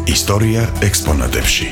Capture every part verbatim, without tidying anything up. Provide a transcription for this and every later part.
ისტორია ექსპონატებში.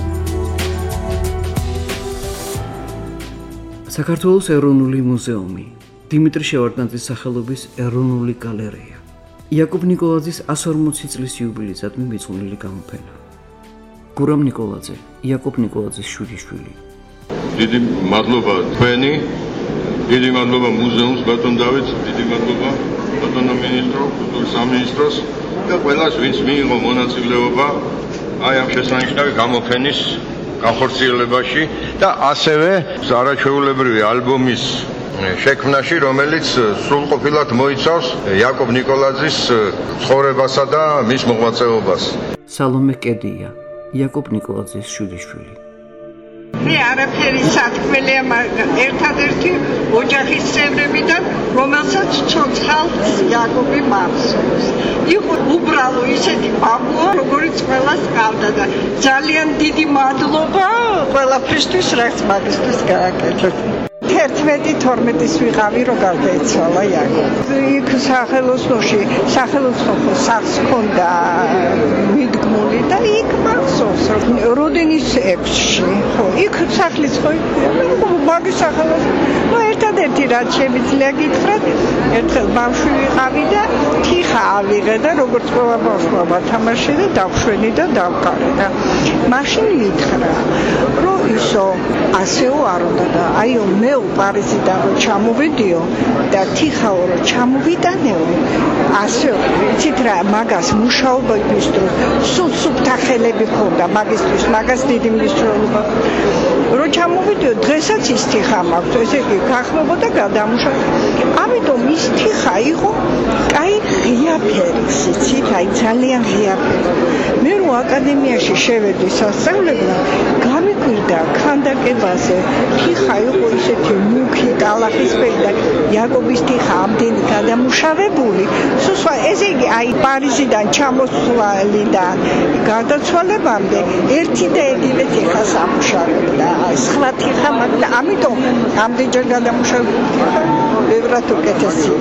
საქართველოს ეროვნული მუზეუმი, დიმიტრი შევარდნაძის სახელობის ეროვნული გალერეა, იაკობ ნიკოლაძის εκατს ორმოცი წლის იუბილეისადმი მიძღვნილი გამოფენა. გურამ ნიკოლაძე, იაკობ ნიკოლაძის შვილიშვილი. დიდი მადლობა თქვენი, დიდი მადლობა მუზეუმს, ბატონ დავით, დიდი მადლობა ბატონო მინისტრო, კულტურის სამინისტროს და ყველას, ვინც მიიღო მონაწილეობა აი ამ შესანიშნავი გამოფენის განხორციელებაში და ასევე არაჩვეულებრივი ალბომის შექმნაში, რომელიც სრულყოფილად მოიცავს იაკობ ნიკოლაძის ცხოვრებასა და მის მოღვაწეობას. სალომე კედია, იაკობ ნიკოლაძის შვილიშვილი. მე არაფერი სათქმელია, მაგრამ ერთადერთი ოჯახის წევრებიდან, რომელსაც ცოცხალს იაკობი მახსოვს. იყო უბრალო ისეთი მამლა, როგორიც ყველას ჰყავდა და ძალიან დიდი მადლობა ყველაფრისთვის, რაც მაგისთვის გააკეთეთ. ერთმეტი თორმეტის ვიყავი, რო გარდაიცვალა იაკობი. იქ სახელოსნოში, სახელოსნო სახლს ჰქონდა მიდგმული და იქ მახსოვს, როდენის ექვსში. ხო, იქ სახლის ხო მაგის სახელოსნო. ნუ ერთადერთი რაც შემიძლია გითხრათ, ერთხელ ბავშვი ვიყავი და თიხა ავიღე და როგორც ყველა ბავშვმა ვათამაშე და დავშვენი და დავკარე და მაშინ მითხრა, რომ ისო ასეო არ უნდა და აიო მე პარიზიდან რო ჩამოვიდიო და თიხაო რო ჩამოვიტანეო, ასე ვიცით რა, მაგას მუშაობების დროს სულ სუფთა ხელები ქონდა მაგისტრის, მაგას დიდი მნიშვნელობა. რო ჩამოვიდიო, დღესაც ის თიხა მაქვს, ესე იგი გახმებოდა გადამუშავება. ამიტომ ის თიხა იყო კაი ღია ფერის, იცით, აი ძალიან ღია ფერი. მე რო აკადემიაში შევედი სასწავლებლად, გამიკვირდა ქანდაკებაზე, თიხა იყო ისეთი მუქი კალახისფერი და იაკობის თიხა ამდენი გადამუშავებული. სულ ესე იგი აი პარიზიდან ჩამოსვლიდან გარდაცვალებამდე ერთი და იგივე თიხას ამუშავებდა. სხვა თიხა მაგდა, ამიტომ ამდენჯერ გადამუშავებული თიხა ბევრად უკეთესია.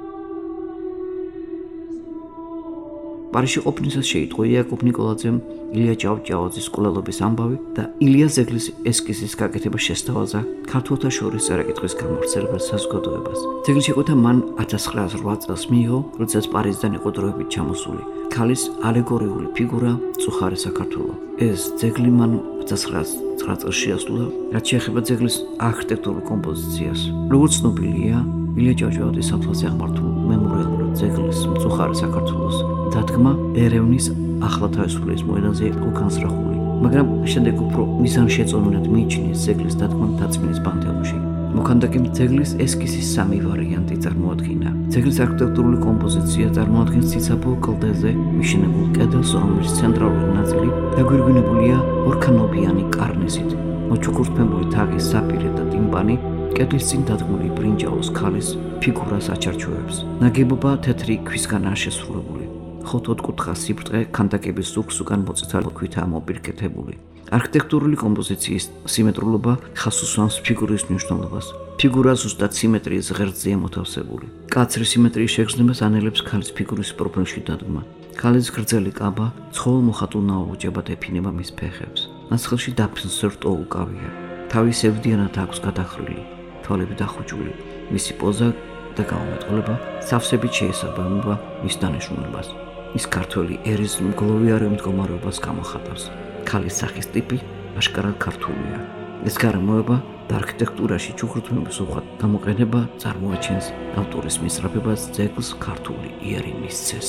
პარიზში ყოფნისას შეიტყო იაკობ ნიკოლაძემ ილია ჭავჭავაძის კვლელობის ამბავი და ილია ზეგლის ესკიზის გაკეთება შესთავაზა ქართველთა შორის წერა-კითხვის გამავრცელებელ საზოგადოებას. ზეგლი შეკვეთა მან ათას ცხრაას რვა წელს მიიღო, როდესაც პარიზიდან იყო დროებით ჩამოსული. ქალის ალეგორიული ფიგურა წუხარე საქართველო. ეს ზეგლი მან ათას ცხრაას ცხრა წელს შეასრულა, რაც შეეხება ზეგლის არქიტექტურულ კომპოზიციას. როგორც ცნობილია, ილია ჭავჭავაძის საფლავზე აღმართულ მემორიალურად ზეგლის მწუხარე საქართველოს დადგმა ერევნის ახლა თავისუფლების მოედანზე იყო განსრახული, მაგრამ შემდეგ უფრო მიზანშეწონილად მიიჩნიეს ზეგლის დადგმა დაწმინდის პანთეონში. მოქანდაკემ ზეგლის ესკიზის სამი ვარიანტი წარმოადგინა. ზეგლის არქიტექტურული კომპოზიცია წარმოადგენს ციცაბო კლდეზე მიშენებულ კედელს, რომლის ცენტრალური ნაწილი დაგვირგვინებულია ორქანობიანი კარნიზით. მოჩუქურთმებული თაღის საპირე და ტიმპანი კედლის წინ დადგმული ბრინჯაოს ქალის ფიგურას აჩარჩოებს. ნაგებობა თეთრი ქვისგანაა შესრულებული. ხოთ ოთხკუთხა სიბრტყე ქანდაკების ზურგს უკან მოწითალო ქვითაა მოპირკეთებული. არქიტექტურული კომპოზიციის სიმეტრულობა ხაზს უსვამს ფიგურის მნიშვნელობას. ფიგურა ზუსტად სიმეტრიის ღერძზეა მოთავსებული. კაცრი სიმეტრიის შეგრძნებას ანელებს ქალის ფიგურის პროფილში დადგმა. ქალის გრძელი კაბა ცხოველ მოხატულ ნაოჭებად ეფინება მის ფეხებს. მას ხელში დაფნის რტო უკავია. თავი სევდიანად აქვს გადახრილი, თვალები დახუჭული. მისი პოზა და გაუმეტყველება სავსებით შეესაბამება მის დანიშნულებას. ის ქართველი ერის მგლოვიარე მდგომარეობას გამოხატავს. ქალის სახის ტიპი აშკარად ქართულია. ეს გარემოება და არქიტექტურაში ჩუქურთმების უხვად გამოყენება წარმოაჩენს ავტორის მისწრაფებას ზეგლს ქართული იერი მისცეს.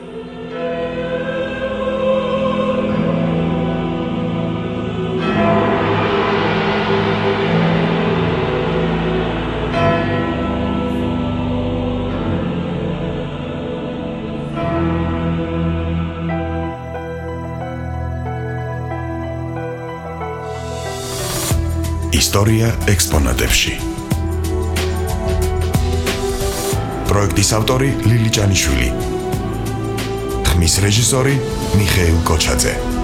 ისტორია ექსპონატებში. პროექტის ავტორი ლილი ჭანიშვილი. ხმის რეჟისორი მიხეილ კოჩაძე.